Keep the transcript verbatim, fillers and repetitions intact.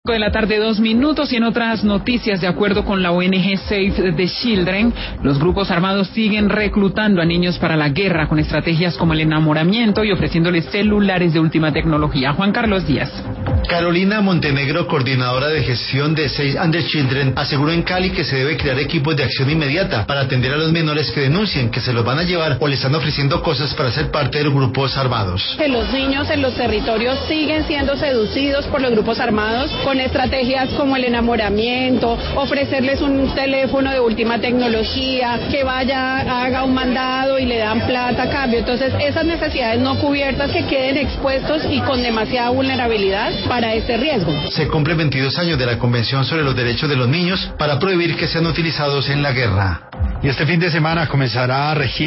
De la tarde, dos minutos, y en otras noticias, de acuerdo con la O N G Save the Children, los grupos armados siguen reclutando a niños para la guerra con estrategias como el enamoramiento y ofreciéndoles celulares de última tecnología. Juan Carlos Díaz. Carolina Montenegro, coordinadora de gestión de Save the Children, aseguró en Cali que se debe crear equipos de acción inmediata para atender a los menores que denuncien que se los van a llevar o le están ofreciendo cosas para ser parte de los grupos armados. Que los niños en los territorios siguen siendo seducidos por los grupos armados con estrategias como el enamoramiento, ofrecerles un teléfono de última tecnología, que vaya, haga un mandado y le dan plata a cambio. Entonces, esas necesidades no cubiertas que queden expuestos y con demasiada vulnerabilidad para este riesgo. Se cumplen veintidós años de la Convención sobre los Derechos de los Niños para prohibir que sean utilizados en la guerra. Y este fin de semana comenzará a regir